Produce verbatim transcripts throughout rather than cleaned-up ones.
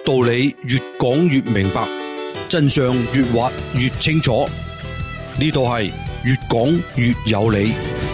道理越講越明白，真相越挖越清楚。呢度係越講越有理。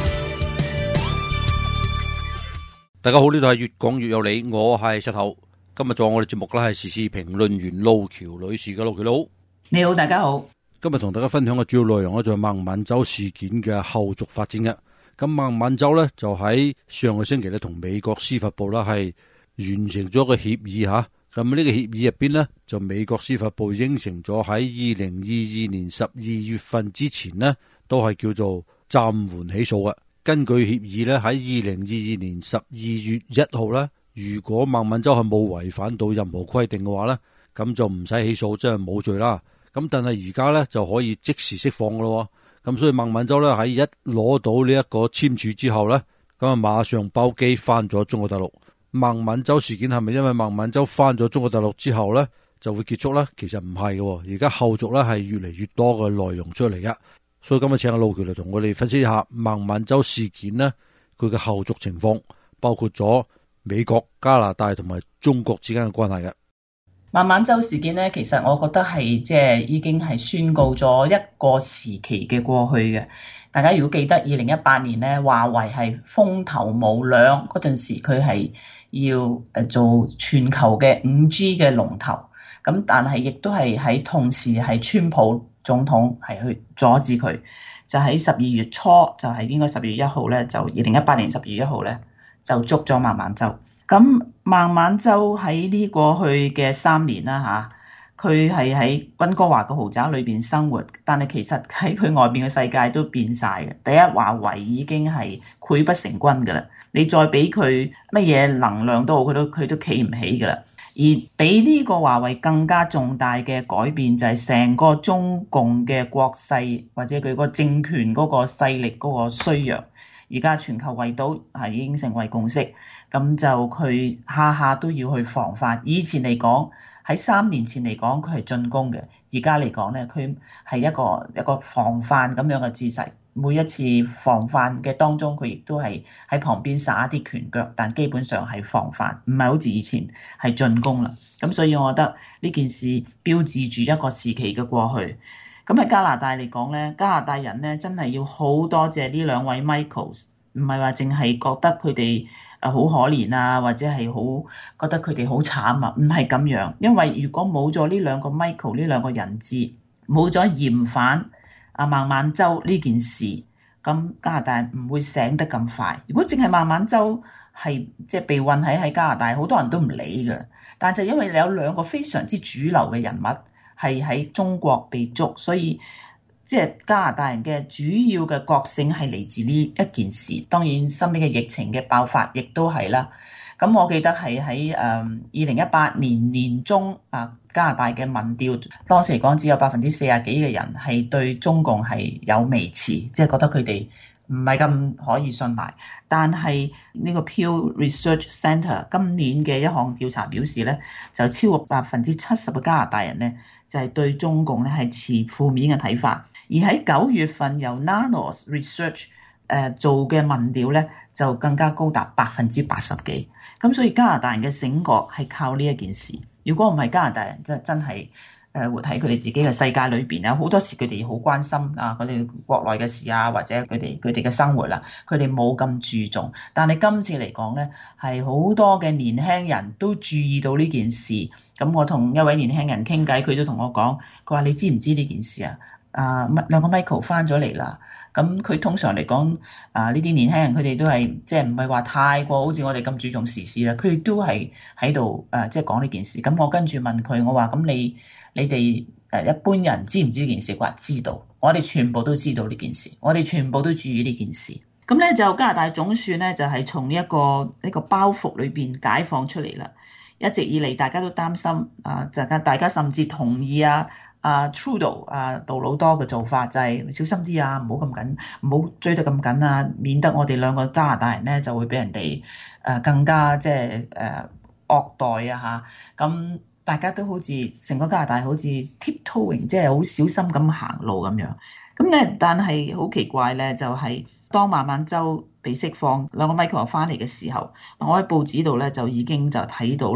大家好，呢度係越講越有理，我係石頭。今日做我哋節目咧係時事評論員路橋女士嘅。路橋佬， 你好，大家好。 今日同大家分享嘅主要內容咧就係孟晚舟事件嘅後續發展嘅。咁孟晚舟咧就喺上個星期咧同美國司法部啦係完成咗個協議吓。咁呢個協議入邊呢，就美國司法部應承咗喺二零二二年十二月份之前呢，都係叫做暫緩起訴嘅。根據協議呢，喺二零二二年十二月一號呢，如果孟晚舟係冇違反到任何規定嘅話呢，咁就唔使起訴，即係冇罪啦。咁但係而家呢，就可以即時釋放咯。咁所以孟晚舟呢，喺一攞到呢一個簽署之後呢，咁啊馬上包機翻咗中國大陸。孟晚舟事件係咪因為孟晚舟翻咗中國大陸之後呢就會結束呢？其實唔係嘅，而家後續呢係越嚟越多嘅內容出嚟嘅。所以今日請阿路橋嚟同我哋分析一下孟晚舟事件呢，佢嘅後續情況，包括咗美國、加拿大同埋中國之間嘅關係嘅。 孟晚舟事件呢，其實我覺得係即係已經係宣告咗一個時期嘅過去嘅。大家如果記得二零一八年呢，華為係風頭無兩嗰陣時，佢係要誒做全球嘅五 G 嘅龍頭，咁但係亦都係喺同時係川普總統係去阻止佢，就喺十二月初，就係應該十二月一號咧，就二零一八年十二月一號咧就捉咗孟晚舟。咁孟晚舟喺呢過去嘅三年啦嚇，佢係喺溫哥華嘅豪宅裏邊生活，但係其實喺佢外邊嘅世界都變晒嘅。第一，華為已經係潰不成軍噶啦。你再俾佢乜嘢能量都好，佢都佢都企唔起㗎啦。而比呢個華為更加重大嘅改變就係成個中共嘅國勢或者佢個政權嗰個勢力嗰個衰弱。而家全球圍堵係已經成為共識，咁就佢下下都要去防範。以前嚟講，喺三年前嚟講佢係進攻嘅，而家嚟講咧佢係一個一個防範咁樣嘅姿勢。每一次防範嘅當中，佢亦都係喺旁邊撒一啲拳腳，但基本上係防範，唔係好似以前係進攻啦。咁所以我覺得呢件事標誌住一個時期嘅過去。咁喺加拿大嚟講咧，加拿大人咧真係要好多謝呢兩位 Michaels， 唔係話淨係覺得佢哋誒好可憐啊，或者係好覺得佢哋好慘啊，唔係咁樣。因為如果冇咗呢兩個 Michael 呢兩個人質，冇咗嫌犯阿孟晚舟呢件事，咁加拿大人唔會醒得咁快。如果淨係孟晚舟係即係被困喺喺加拿大，好多人都唔理㗎。但就因為你有兩個非常之主流嘅人物係喺中國被捉，所以即係加拿大人嘅主要嘅覺醒係嚟自呢一件事。當然身邊嘅疫情嘅爆發亦都係啦。咁我記得係喺誒二零一八年年中啊，加拿大嘅民調當時嚟講只有百分之四十幾嘅人係對中共係有微詞，即係覺得佢哋唔係咁可以信賴。但係呢個 Pew Research Center 今年嘅一項調查表示咧，就超過百分之七十嘅加拿大人咧就係對中共咧係持負面嘅睇法。而喺九月份由 Nanos Research 誒做嘅民調咧就更加高達百分之八十幾。咁所以加拿大人嘅醒覺係靠呢一件事。如果唔係加拿大人真真係誒活喺佢哋自己嘅世界裏邊啊，好多時佢哋好關心啊佢哋國內嘅事啊，或者佢哋佢哋嘅生活啦，佢哋冇咁注重。但係今次嚟講咧，係好多嘅年輕人都注意到呢件事。咁我同一位年輕人傾偈，佢都同我講，佢話你知唔知呢件事啊？啊，兩個 Michael 翻咗嚟啦。咁佢通常嚟講，啊呢啲年輕人佢哋都係即係唔係話太過好似我哋咁注重時事啦，佢哋都係喺度誒即係講呢件事。咁我跟住問佢，我話咁你你哋誒一般人知唔知呢件事？佢話知道，我哋全部都知道呢件事，我哋全部都注意呢件事。咁咧就加拿大總算咧就係從一個呢個包袱裏邊解放出嚟啦。一直以嚟大家都擔心啊，大家大家甚至同意啊。啊 Trudeau 啊杜魯多嘅做法就係小心啲啊，唔好咁緊，唔好追得咁緊啊，免得我哋兩個加拿大人咧就會俾人哋誒更加即係誒惡待啊嚇。咁大家都好似成個加拿大好似 tiptoeing， 即係好小心咁行路咁樣。咁咧，但係好奇怪咧，就係當孟晚舟被釋放，兩個 Michael 翻嚟嘅時候，我喺報紙度咧就已經就睇到咧。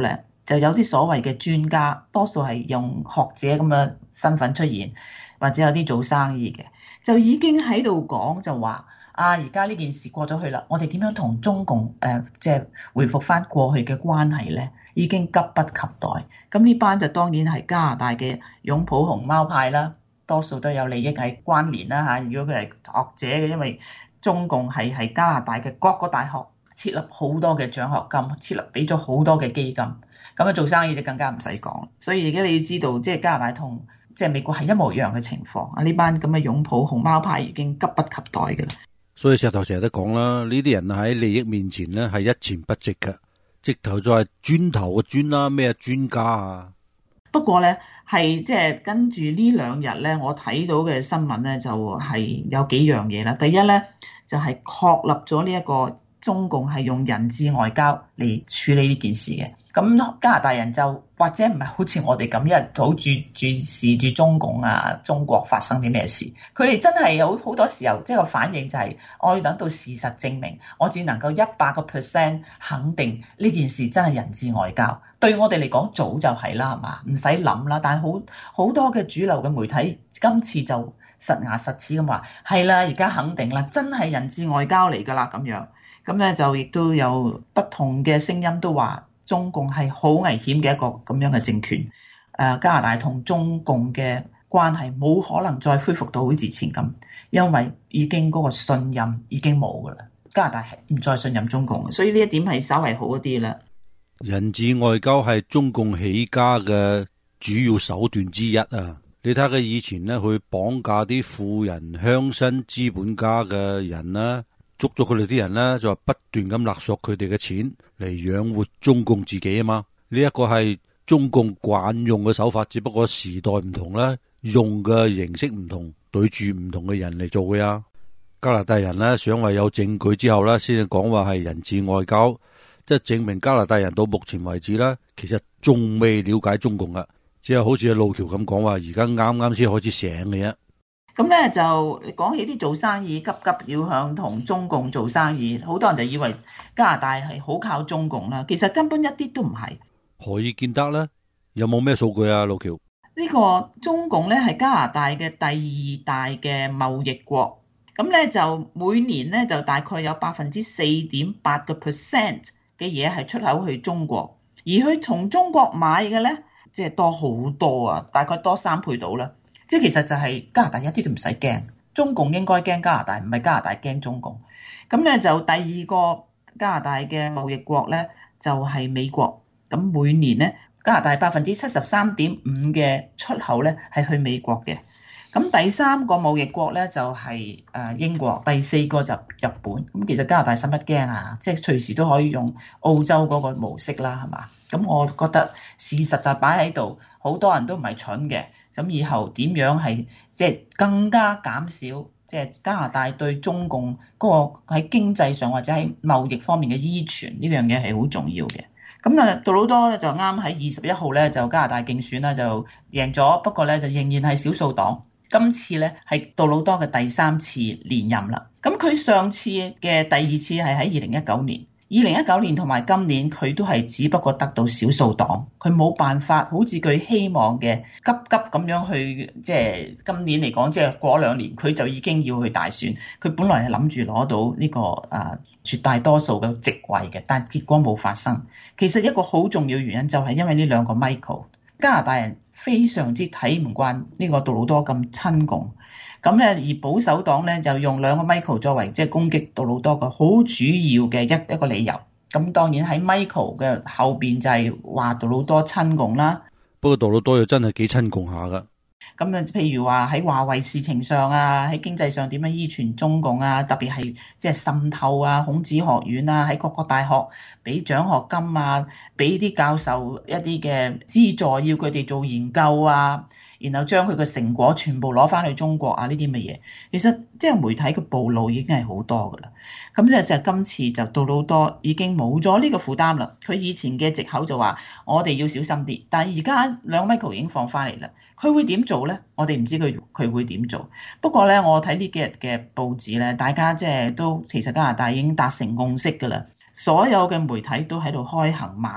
就有啲所謂嘅專家，多數係用學者咁嘅身份出現，或者有啲做生意嘅，就已經喺度講就話啊，而家呢件事過咗去啦，我哋點樣同中共誒即係恢復翻過去嘅關係咧？已經急不及待。咁呢班就當然係加拿大嘅擁抱熊貓派啦，多數都有利益係關聯啦嚇。如果佢係學者嘅，因為中共係喺加拿大嘅各個大學設立好多嘅獎學金，設立俾咗好多嘅基金，咁啊做生意就更加唔使講。所以而家你要知道，即係加拿大同即係美國係一模一樣嘅情況。啊，呢班咁嘅擁抱熊貓派已經急不及待嘅啦。 所以石頭成日都講啦，呢啲人喺利益面前咧係一錢不值嘅，直頭就係磚頭嘅磚啦，咩專家啊。 不過咧，係即係跟住呢兩日咧，我睇到嘅新聞咧就係有幾樣嘢啦。第一咧就係確立咗呢一個中共係用人質外交嚟處理呢件事嘅。咁加拿大人就或者唔係好似我哋咁一日好注注視住中共啊，中國發生啲咩事，佢哋真係有好多時候即係個反應就係我要等到事實證明，我只能夠一百個 percent 肯定呢件事真係人質外交。對我哋嚟講早就係啦，係嘛？唔使諗啦。但係好好多嘅主流嘅媒體今次就實牙實齒咁話係啦，而家肯定啦，真係人質外交嚟㗎啦咁樣。咁咧就亦都有不同嘅聲音都話中共係好危險嘅一個咁樣嘅政權。誒，加拿大同中共嘅關係冇可能再恢復到好似之前咁，因為已經嗰個信任已經冇㗎啦。加拿大係唔再信任中共，所以呢一點係稍為好一啲啦。 人質外交係中共起家嘅主要手段之一啊！你睇下佢以前咧去綁架啲富人、鄉紳、資本家嘅人啦。捉咗佢哋啲人咧，就不斷咁勒索佢哋嘅錢嚟養活中共自己啊嘛！呢一個係中共慣用嘅手法，只不過時代唔同啦，用嘅形式唔同，對住唔同嘅人嚟做嘅啊！加拿大人咧想話有證據之後咧，先至講話係人質外交，即係證明加拿大人到目前為止咧，其實仲未了解中共啊，只係好似阿路橋咁講話，而家啱啱先開始醒嘅啫。 咁咧就講起啲做生意急急要向同中共做生意，好多人就以為加拿大係好靠中共啦，其實根本一啲都唔係。 何以見得咧？有冇咩數據啊？路橋， 呢個中共咧係加拿大嘅第二大嘅貿易國，咁咧就每年咧就大概有百分之四點八個 percent 嘅嘢係出口去中國，而佢從中國買嘅咧即係多好多啊，大概多三倍到啦。即係其實就係加拿大一啲都唔使驚，中共應該驚加拿大，唔係加拿大驚中共。咁咧就第二個加拿大嘅貿易國咧就係美國，咁每年咧加拿大百分之七十三點五嘅出口咧係去美國嘅。咁第三個貿易國咧就係誒英國，第四個就日本。咁其實加拿大使乜驚啊？即係隨時都可以用澳洲嗰個模式啦，係嘛？咁我覺得事實就擺喺度，好多人都唔係蠢嘅。咁以後點樣係即係更加減少即係加拿大對中共嗰個喺經濟上或者喺貿易方面嘅依存，呢樣嘢係好重要嘅。咁啊，杜魯多就啱喺二十一號咧就加拿大競選啦，就贏咗，不過咧就仍然係少數黨。今次咧係杜魯多嘅第三次連任啦。咁佢上次嘅第二次係喺二零一九年。二零一九年同埋今年佢都係只不過得到少數黨，佢冇辦法好似佢希望嘅急急咁樣去，即係今年嚟講，即係過兩年佢就已經要去大選。佢本來係諗住攞到呢個啊絕大多數嘅席位嘅，但結果冇發生。其實一個好重要原因就係因為呢兩個 Michael， 加拿大人非常之睇唔慣呢個杜魯多咁親共。咁咧，而保守黨咧就用兩個 Michael 作為即係攻擊杜魯多嘅好主要嘅一一個理由。咁當然喺 Michael 嘅後邊就係話杜魯多親共啦。 不過杜魯多又真係幾親共下噶。 咁啊，譬如話喺華為事情上啊，喺經濟上點樣依存中共啊，特別係即係滲透啊，孔子學院啊，喺各個大學俾獎學金啊，俾啲教授一啲嘅資助，要佢哋做研究啊。然後將佢嘅成果全部攞翻去中國啊！呢啲乜嘢，其實即係媒體嘅暴露已經係好多噶啦。咁即係成日今次就杜魯多已經冇咗呢個負擔啦。佢以前嘅藉口就話我哋要小心啲，但係而家兩 Michael 已經放翻嚟啦。佢會點做咧？我哋唔知佢佢會點做。不過咧，我睇呢幾日嘅報紙咧，大家即係都其實加拿大已經達成共識噶啦。所有嘅媒體都喺度開行馬力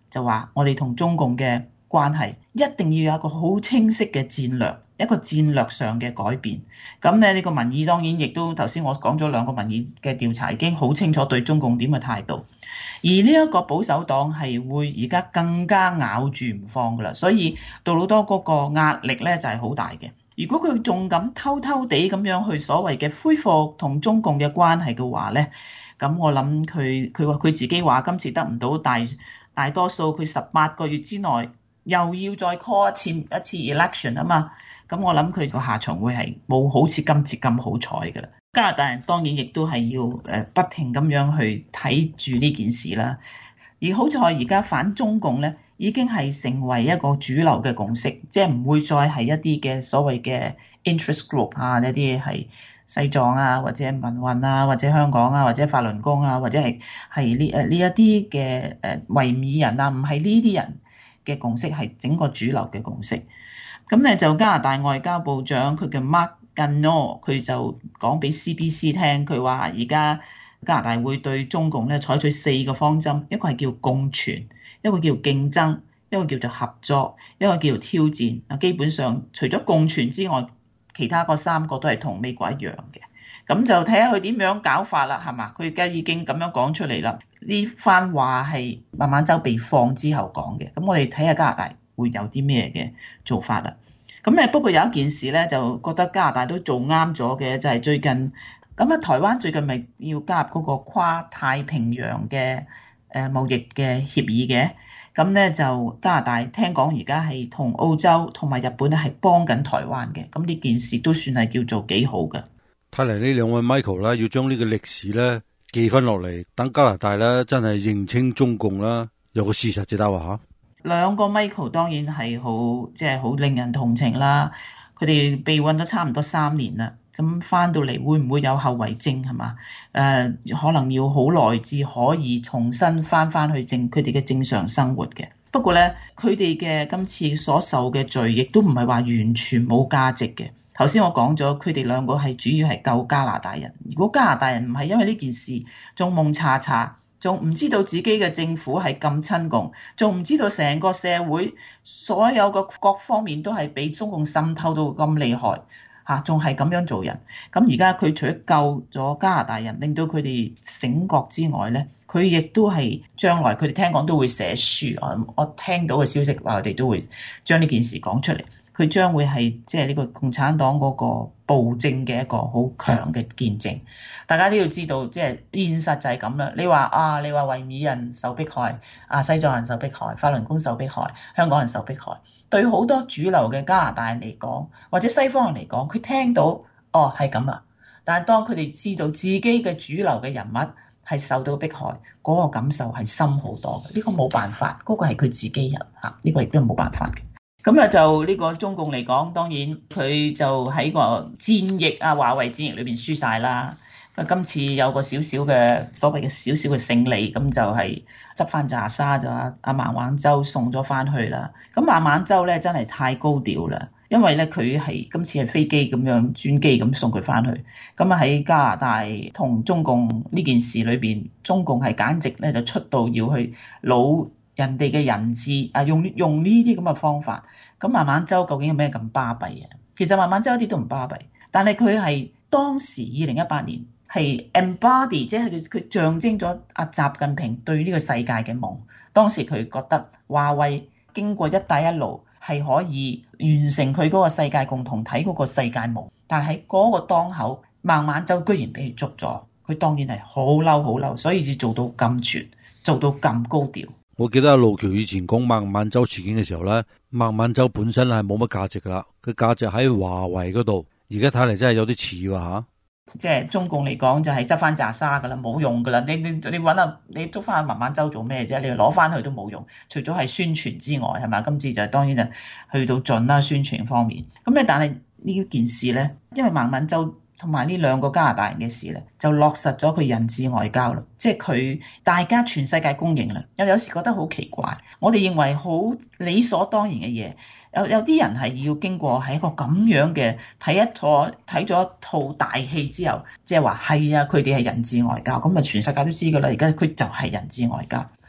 就話我哋同中共嘅關係一定要有一個好清晰嘅戰略，一個戰略上嘅改變。咁咧呢個民意當然亦都頭先我講咗兩個民意嘅調查已經好清楚對中共點嘅態度，而呢一個保守黨係會而家更加咬住唔放噶啦，所以杜魯多嗰個壓力咧就係好大嘅。如果佢仲咁偷偷地咁樣去所謂嘅恢復同中共嘅關係嘅話咧，咁我諗佢佢話佢自己話今次得唔到大大多數，佢十八個月之內又要再 call 一次一次 election 啊嘛，咁我諗佢個下場會係冇好似今次咁好彩噶啦。加拿大人當然亦都係要誒不停咁樣去睇住呢件事啦。而好在而家反中共咧，已經係成為一個主流嘅共識，即係唔會再係一啲嘅所謂嘅 interest group 啊，一啲係西藏啊，或者民運啊，或者香港啊，或者法輪功啊，或者係係呢誒呢一啲嘅誒維吾爾人啊，唔係呢啲人嘅共識，係整個主流嘅共識。咁咧就加拿大外交部長佢嘅 Mark Garneau 佢就講俾 C B C 聽，佢話而家加拿大會對中共咧採取四個方針，一個係叫共存，一個叫競爭，一個叫做合作，一個叫做挑戰。啊，基本上除咗共存之外，其他嗰三個都係同美國一樣嘅。咁就睇下佢點樣搞法啦，係嘛？佢而家已經咁樣講出嚟啦。呢番話係孟晚舟被放之後講嘅。咁我哋睇下加拿大會有啲咩嘅做法啦。咁咧不過有一件事咧，就覺得加拿大都做啱咗嘅，就係最近咁啊，台灣最近咪要加入嗰個跨太平洋嘅誒貿易嘅協議嘅。咁咧就加拿大聽講而家係同澳洲同埋日本咧係幫緊台灣嘅。咁呢件事都算係叫做幾好嘅。 睇嚟呢兩位 Michael 啦，要將呢個歷史咧記翻落嚟，等加拿大咧真係認清中共啦，有個事實至得話嚇。 兩個 Michael 當然係好即係好令人同情啦。佢哋被困咗差唔多三年啦，咁翻到嚟會唔會有後遺症係嘛？誒、呃，可能要好耐至可以重新翻翻去正佢哋嘅正常生活嘅。不過咧，佢哋嘅今次所受嘅罪，亦都唔係話完全冇價值嘅。頭先我講咗，佢哋兩個係主要係救加拿大人。如果加拿大人唔係因為呢件事仲蒙查查，仲唔知道自己嘅政府係咁親共，仲唔知道成個社會所有嘅各方面都係俾中共滲透到咁厲害嚇，仲係咁樣做人。咁而家佢除咗救咗加拿大人，令到佢哋醒覺之外咧，佢亦都係將來佢哋聽講都會寫書。我我聽到嘅消息話，佢哋都會將呢件事講出嚟。佢將會係即係呢個共產黨嗰個暴政嘅一個好強嘅見證。大家都要知道，即係現實就係咁啦。你話啊，你話維吾爾人受迫害，啊西藏人受迫害，法輪功受迫害，香港人受迫害，對好多主流嘅加拿大人嚟講，或者西方人嚟講，佢聽到哦係咁啊，但係當佢哋知道自己嘅主流嘅人物係受到迫害，嗰個感受係深好多嘅。呢個冇辦法，嗰個係佢自己人嚇，呢個亦都係冇辦法嘅。咁啊，就呢個中共嚟講，當然佢就喺個戰役啊，華為戰役裏邊輸晒啦。今次有個少少嘅所謂嘅少少嘅勝利，咁就係執翻紮沙就阿孟晚舟送咗翻去啦。咁孟晚舟咧真係太高調啦，因為咧佢係今次係飛機咁樣專機咁送佢翻去。咁啊喺加拿大同中共呢件事裏邊，中共係簡直咧就出到要去攞人哋嘅人質啊，用用呢啲咁嘅方法。咁孟晚舟究竟有咩咁巴閉啊？其實孟晚舟一啲都唔巴閉，但係佢係當時二零一八年係 embody，即係佢佢象徵咗阿習近平對呢個世界嘅夢。當時佢覺得華為經過一帶一路係可以完成佢嗰個世界共同體嗰個世界夢，但係嗰個當口孟晚舟居然俾佢捉咗，佢當然係好嬲好嬲，所以至做到咁全，做到咁高調。 我記得阿路橋以前講孟晚舟事件嘅時候咧，孟晚舟本身係冇乜價值噶啦，佢價值喺華為嗰度。而家睇嚟真係有啲似喎嚇。 即係中共嚟講就係執翻紮沙噶啦，冇用噶啦。你你你揾下你捉翻孟晚舟做咩啫？你攞翻去都冇用，除咗係宣傳之外，係咪？今次就當然就去到盡啦，宣傳方面。咁咧，但係呢件事咧，因為孟晚舟同埋呢兩個加拿大人嘅事咧，就落實咗佢人質外交啦。即係佢大家全世界公認啦。有有時覺得好奇怪，我哋認為好理所當然嘅嘢，有有啲人係要經過喺一個咁樣嘅睇一套睇咗一套大戲之後，即係話係啊，佢哋係人質外交，咁啊全世界都知噶啦。而家佢就係人質外交。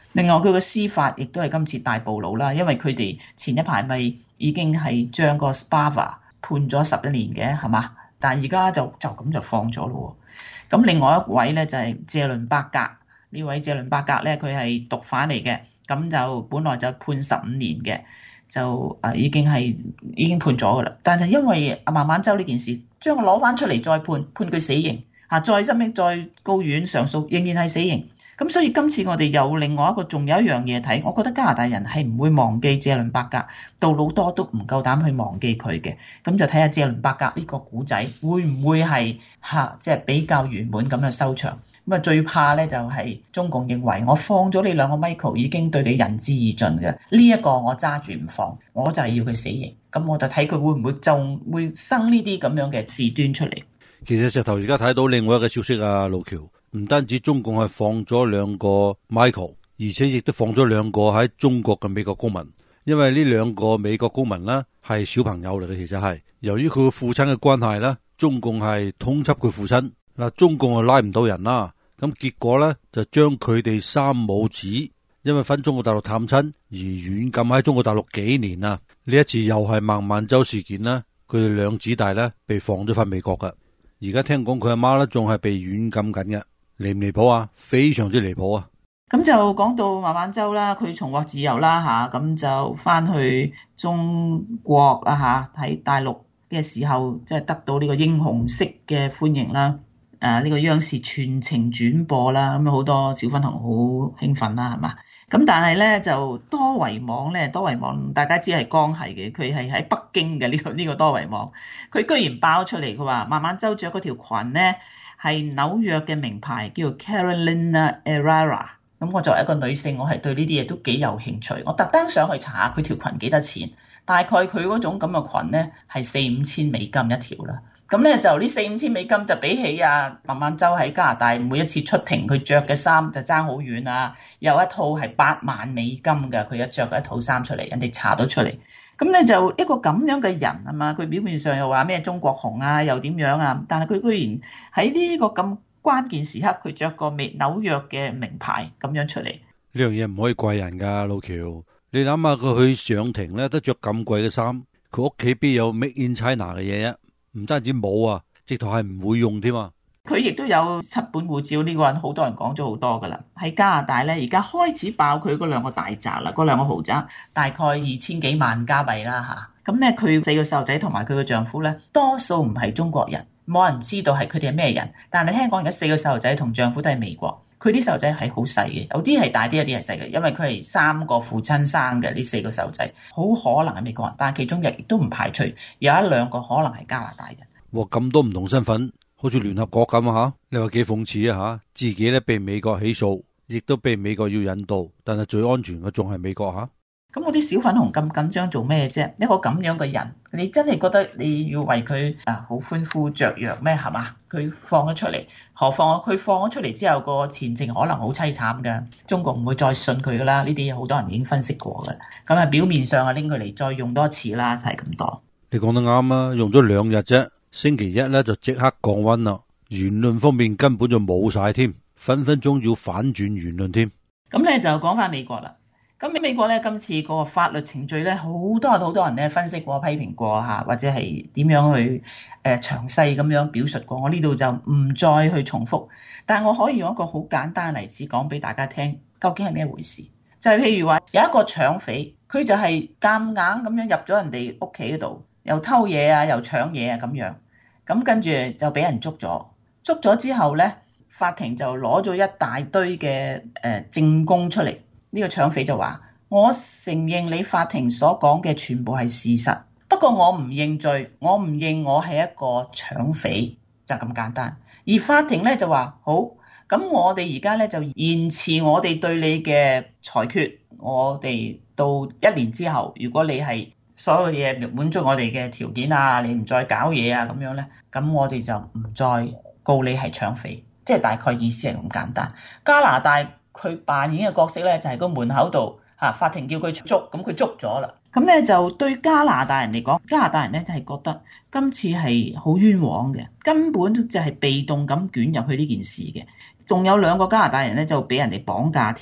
另外佢個司法亦都係今次大暴露啦，因為佢哋前一排咪已經係將個 Spava 判咗十一年嘅，係嘛？但係而家就就咁就放咗咯。咁另外一位咧就係謝倫伯格，呢位謝倫伯格咧佢係毒販嚟嘅，咁就本來就判十五年嘅，就誒已經係已經判咗噶啦。但係因為孟晚舟呢件事，將佢攞翻出嚟再判，判佢死刑嚇，再申請再高院上訴，仍然係死刑。咁所以今次我哋有另外一個，仲有一樣嘢睇，我覺得加拿大人係唔會忘記謝倫伯格，杜魯多都唔夠膽去忘記佢嘅。咁就睇下謝倫伯格呢個古仔會唔會係嚇即係比較圓滿咁嘅收場。咁啊最怕咧就係中共認為我放咗你兩個 Michael 已經對你仁至義盡嘅，呢一個我揸住唔放，我就係要佢死刑。咁我就睇佢會唔會就會生呢啲咁樣嘅事端出嚟。 其實石頭而家睇到另外一個消息啊，路橋唔單止中共係放咗兩個 Michael， 而且亦都放咗兩個喺中國嘅美國公民。因為呢兩個美國公民呢係小朋友嚟嘅，其實係由於佢父親嘅關係呢，中共係通緝佢父親。嗱，中共啊拉唔到人啦，咁結果呢就將佢哋三母子因為返中國大陸探親而軟禁喺中國大陸幾年啊。呢一次又係孟晚舟事件啦，佢哋兩子弟呢被放咗返美國噶。而家聽講佢阿媽咧仲係被軟禁緊嘅，離唔離譜啊？非常之離譜啊！ 咁就講到孟晚舟啦，佢重獲自由啦吓，咁就翻去中國啦吓，喺大陸嘅時候即係得到呢個英雄式嘅歡迎啦。誒，呢個央視全程轉播啦，咁好多小粉紅好興奮啦，係嘛？咁但係咧就多維網咧，多維網大家知係江係嘅，佢係喺北京嘅呢個呢個多維網，佢居然爆出嚟，佢話孟晚舟着嗰條裙咧係紐約嘅名牌，叫做 Carolina Herrera。咁我作為一個女性，我係對呢啲嘢都幾有興趣，我特登上去查下佢條裙幾多錢，大概佢嗰種咁嘅裙咧係四五千美金一條啦。咁咧就呢四五千美金就比起啊孟晚舟喺加拿大每一次出庭佢着嘅衫就爭好遠啊！有一套係八萬美金㗎，佢一着一套衫出嚟，人哋查到出嚟。咁咧就一個咁樣嘅人啊嘛，佢表面上又話咩中國紅啊，又點樣啊？但係佢居然喺呢個咁關鍵時刻，佢着個美紐約嘅名牌咁樣出嚟。 呢樣嘢唔可以怪人㗎，老喬。你諗下佢去上庭咧，得着咁貴嘅衫，佢屋企邊有 Made in China 嘅嘢啊？唔單止冇啊，直頭係唔會用添啊！ 佢亦都有七本護照，呢個人好多人講咗好多噶啦。喺加拿大咧，而家開始爆佢嗰兩個大宅啦，嗰兩個豪宅大概二千幾萬加幣啦吓。咁咧佢四個細路仔同埋佢嘅丈夫咧，多數唔係中國人，冇人知道係佢哋係咩人。但係你聽講而家四個細路仔同丈夫都係美國，佢啲細路仔係好細嘅，有啲係大啲，有啲係細嘅，因為佢係三個父親生嘅呢四個細路仔，好可能係美國人，但係其中亦都唔排除有一兩個可能係加拿大人。 哇，咁多唔同身份，好似聯合國咁啊吓！你話幾諷刺啊吓？自己咧被美國起訴，亦都被美國要引渡，但係最安全嘅仲係美國吓。 咁我啲小粉紅咁緊張做咩啫？一個咁樣嘅人，你真係覺得你要為佢啊好歡呼雀躍咩？係嘛？佢放咗出嚟，何況佢放咗出嚟之後個前程可能好凄慘噶。中國唔會再信佢噶啦，呢啲好多人已經分析過噶啦。咁啊表面上啊拎佢嚟再用多次啦，就係咁多。 你講得啱啊，用咗兩日啫。星期一咧就即刻降溫啦，言論方面根本就冇晒添，分分鐘要反轉言論添。 咁咧就講翻美國啦。咁喺美國咧，今次個法律程序咧，好多好多人咧分析過、批評過嚇，或者係點樣去誒詳細咁樣表述過。我呢度就唔再去重複，但係我可以用一個好簡單嘅例子講俾大家聽，究竟係咩回事？就係譬如話有一個搶匪，佢就係夾硬咁樣入咗人哋屋企嗰度。又偷嘢啊，又搶嘢啊咁樣，咁跟住就俾人捉咗。捉咗之後咧，法庭就攞咗一大堆嘅誒證供出嚟。呢個搶匪就話：我承認你法庭所講嘅全部係事實，不過我唔認罪，我唔認我係一個搶匪，就咁簡單。而法庭咧就話：好，咁我哋而家咧就延遲我哋對你嘅裁決，我哋到一年之後，如果你係所有嘢滿足我哋嘅條件啊，你唔再搞嘢啊咁樣咧，咁我哋就唔再告你係搶匪，即係大概意思係咁簡單。加拿大佢扮演嘅角色咧就係個門口度嚇，法庭叫佢捉，咁佢捉咗啦。咁咧就對加拿大人嚟講，加拿大人咧就係覺得今次係好冤枉嘅，根本就係被動咁捲入去呢件事嘅。仲有兩個加拿大人咧就俾人哋綁架添。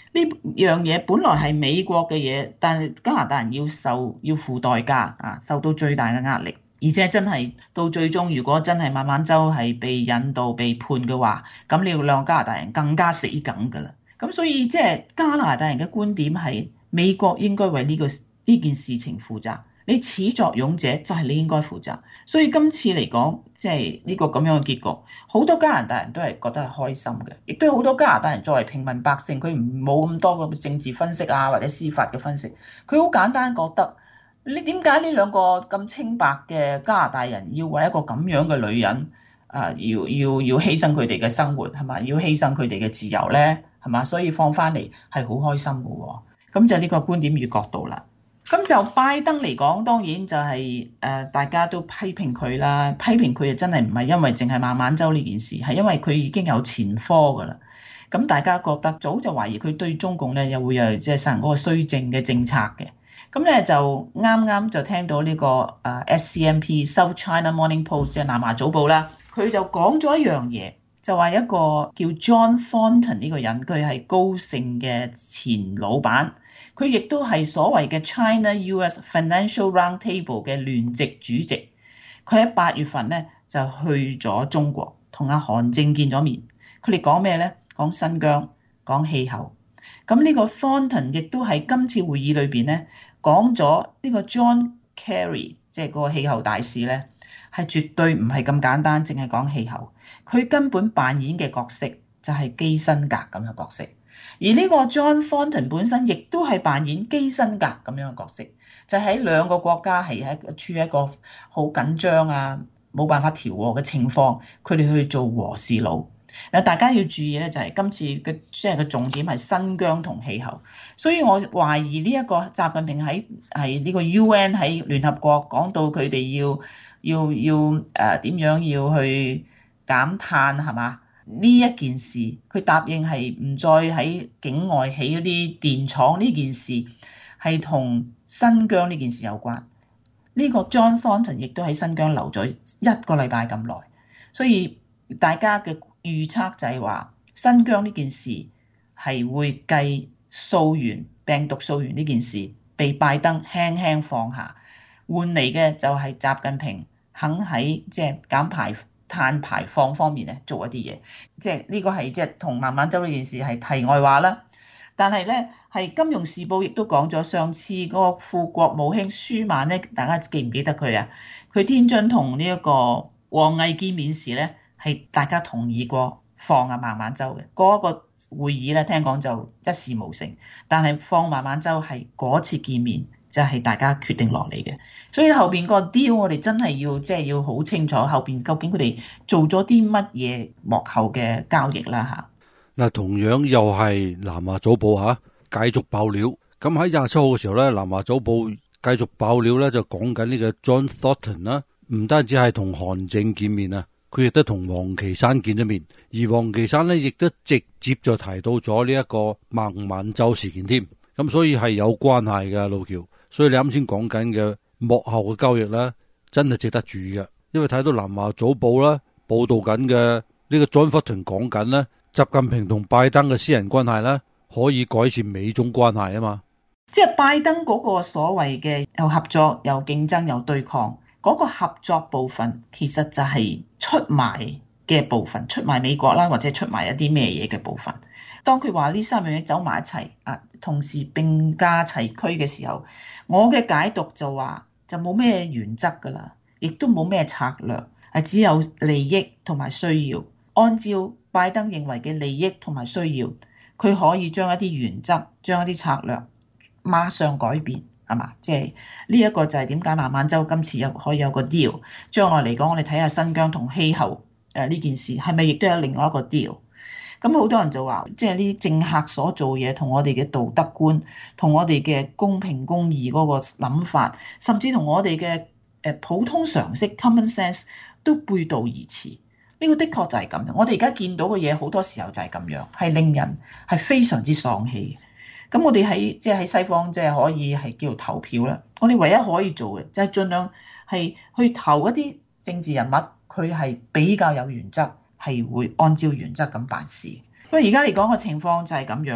呢樣嘢本來係美國嘅嘢，但係加拿大人要受要付代價啊，受到最大嘅壓力，而且真係到最終，如果真係孟晚舟係被引渡被判嘅話，咁你要兩個加拿大人更加死梗㗎啦。咁所以即係加拿大人嘅觀點係美國應該為呢個呢件事情負責。你始作俑者就係你應該負責，所以今次嚟講，即係呢個咁樣嘅結局，好多加拿大人都係覺得係開心嘅，亦都好多加拿大人作為平民百姓，佢唔冇咁多嘅政治分析啊或者司法嘅分析，佢好簡單覺得，你點解呢兩個咁清白嘅加拿大人要為一個咁樣嘅女人啊，要要要犧牲佢哋嘅生活係嘛，要犧牲佢哋嘅自由咧係嘛，所以放翻嚟係好開心嘅喎，咁就呢個觀點與角度啦。咁就拜登嚟講，當然就係、是、誒、呃、大家都批評佢啦，批評佢就真係唔係因為淨係孟晚舟呢件事，係因為佢已經有前科噶啦。咁大家覺得早就懷疑佢對中共咧又會有即係實行嗰個綏靖嘅政策嘅。咁咧就啱啱就聽到呢、這個誒、呃、S C M P South China Morning Post 嘅南華早報啦，佢就講咗一樣嘢，就話一個叫 John Thornton 呢個人，佢係高盛嘅前老闆。佢亦都係所謂嘅 China U S Financial Roundtable 嘅聯席主席。佢喺八月份咧就去咗中國，同阿韓正見咗面。佢哋講咩咧？講新疆，講氣候。咁呢個 Thornton 亦都喺今次會議裏邊咧講咗呢個 John Kerry，即係嗰個氣候大使咧，係絕對唔係咁簡單，淨係講氣候。佢根本扮演嘅角色就係基辛格咁嘅角色。而呢個 John Thornton 本身亦都係扮演基辛格咁樣嘅角色，就喺、是、兩個國家係喺處於一個好緊張啊，冇辦法調和嘅情況，佢哋去做和事佬。嗱，大家要注意咧，就係、是、今次嘅即係個重點係新疆同氣候，所以我懷疑呢一個習近平喺係呢個 U N 喺聯合國講到佢哋要要要誒點、呃、樣要去減碳係嘛？呢一件事，佢答應係唔再喺境外起嗰啲電廠，呢件事係同新疆呢件事有關。呢個 John Thornton 亦都喺新疆留咗一個禮拜咁耐，所以大家嘅預測就係話新疆呢件事係會繼溯源病毒溯源呢件事被拜登輕輕放下，換嚟嘅就係習近平肯喺即係減排碳排放方面咧做一啲嘢，即係呢個係即係同孟晚舟呢件事係題外話啦。但係咧係《金融時報》亦都講咗，上次嗰個副國務卿舒曼咧，大家記唔記得佢啊？佢天津同呢一個王毅見面時咧，係大家同意過放阿孟晚舟嘅。嗰、那個會議咧，聽講就一事無成。但係放孟晚舟係嗰次見面就係、是、大家決定落嚟嘅。所以後邊個 deal 我哋真係要即係、就是、要好清楚後邊究竟佢哋做咗啲乜嘢幕後嘅交易啦嚇。 嗱，同樣又係南華早報嚇繼續爆料。咁喺廿七號嘅時候咧，南華早報繼續爆料咧，就講緊呢個 John Thornton 啦，唔單止係同韓正見面啊，佢亦都同王岐山見咗面，而王岐山咧亦都直接就提到咗呢一個孟晚舟事件添。咁所以係有關係嘅，老喬。所以你啱先講緊嘅幕後嘅交易咧，真係值得注意嘅，因為睇到南華早報啦報道緊嘅呢個 John Thornton 講緊咧，習近平同拜登嘅私人關係咧可以改善美中關係啊嘛。 即係拜登嗰個所謂嘅有合作、有競爭、有對抗嗰個合作部分，其實就係出賣嘅部分，出賣美國啦，或者出賣一啲咩嘢嘅部分。當佢話呢三樣嘢走埋一齊啊，同時並駕齊驅嘅時候，我嘅解讀就話就冇咩原則㗎啦，亦都冇咩策略，係只有利益同埋需要。按照拜登認為嘅利益同埋需要，佢可以將一啲原則、將一啲策略馬上改變，係嘛？即係呢一個就係點解孟晚舟今次有可以有個 deal。將來嚟講，我哋睇下新疆同氣候誒呢件事係咪亦都有另外一個 deal。咁好多人就話，即係呢啲政客所做嘢同我哋嘅道德觀，同我哋嘅公平公義嗰個諗法，甚至同我哋嘅誒普通常識 common sense 都背道而馳。呢個的確就係咁樣。我哋而家見到嘅嘢好多時候就係咁樣，係令人係非常之喪氣。咁我哋喺即係喺西方即係可以係叫做投票啦。我哋唯一可以做嘅就係盡量係去投一啲政治人物，佢係比較有原則，係會按照原則咁辦事。因為而家嚟講個情況就係咁樣啦。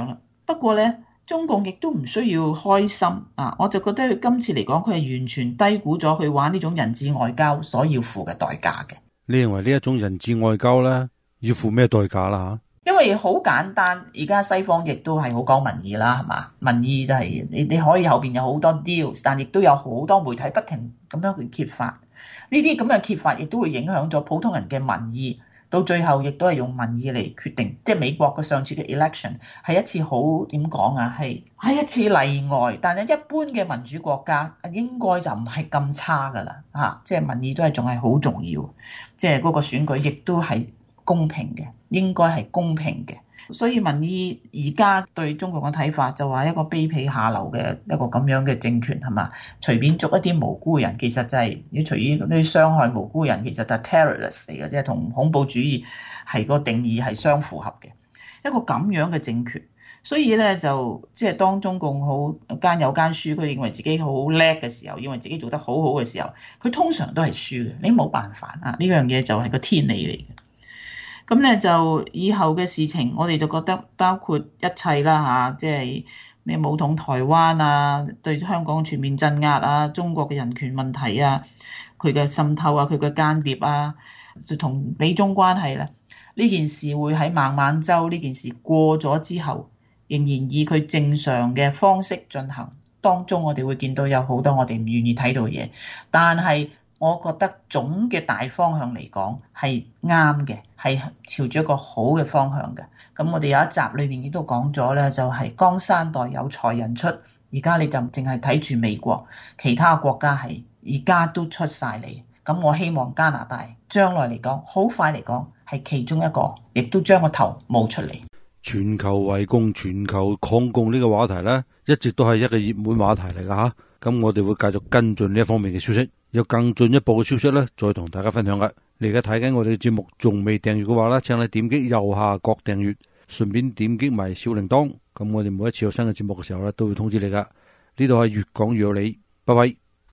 不過咧，中共亦都唔需要開心啊！我就覺得佢今次嚟講，佢係完全低估咗佢玩呢種人質外交所要付嘅代價嘅。 你認為呢一種人質外交咧，要付咩代價啦？ 因為好簡單，而家西方亦都係好講民意啦，係嘛？民意就係你你可以後邊有好多 deals，但亦都有好多媒體不停咁樣去揭發，呢啲咁嘅揭發亦都會影響咗普通人嘅民意，到最後亦都係用民意嚟決定。即係美國嘅上次嘅 election 係一次好點講啊，係係一次例外，但係一般嘅民主國家應該就唔係咁差噶啦嚇，即係民意都係仲係好重要，即係嗰個選舉亦都係公平嘅，應該係公平嘅。所以民意而家對中國嘅睇法就話一個卑鄙下流嘅一個咁樣嘅政權係嘛，隨便捉一啲無辜人，其實就係你隨意啲傷害無辜人，其實就係 terrorist 嚟嘅，即係同恐怖主義係個定義係相符合嘅一個咁樣嘅政權。所以咧就即係當中共好間有間輸，佢認為自己好叻嘅時候，認為自己做得好好嘅時候，佢通常都係輸嘅。你冇辦法啊，呢樣嘢就係個天理嚟嘅。咁咧就以後嘅事情，我哋就覺得包括一切啦嚇，即係咩武統台灣啊，對香港全面鎮壓啊，中國嘅人權問題啊，佢嘅滲透啊，佢嘅間諜啊，就同美中關係啦。呢件事會喺孟晚舟呢件事過咗之後，仍然以佢正常嘅方式進行。當中我哋會見到有好多我哋唔願意睇到嘅嘢，但係我覺得總嘅大方向嚟講係啱嘅，係朝住一個好嘅方向嘅。咁我哋有一集裏面亦都講咗咧，就係江山代有才人出。而家你就淨係睇住美國，其他國家係而家都出晒嚟。咁我希望加拿大將來嚟講，好快嚟講係其中一個，亦都將個頭冒出嚟。 全球圍共、全球抗共呢個話題咧，一直都係一個熱門話題嚟噶吓。咁我哋會繼續跟進呢一方面嘅消息。有更進一步嘅消息咧，再同大家分享嘅。你而家睇緊我哋嘅節目，仲未訂閱嘅話咧，請你點擊右下角訂閱，順便點擊埋小鈴鐺。咁我哋每一次有新嘅節目嘅時候咧，都會通知你噶。呢度係越講越有理，拜拜。